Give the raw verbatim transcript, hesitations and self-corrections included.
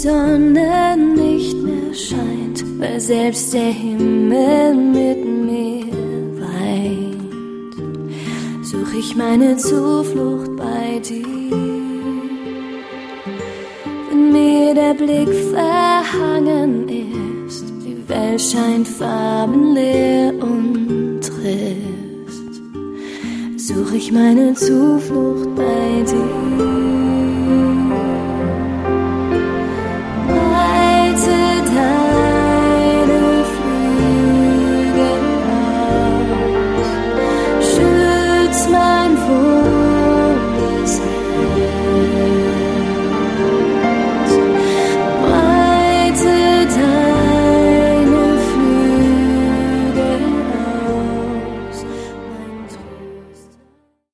Sonne nicht mehr scheint, weil selbst der Himmel mit mir weint, such ich meine Zuflucht bei dir. Wenn mir der Blick verhangen ist, die Welt scheint farbenleer und trist, such ich meine Zuflucht bei dir.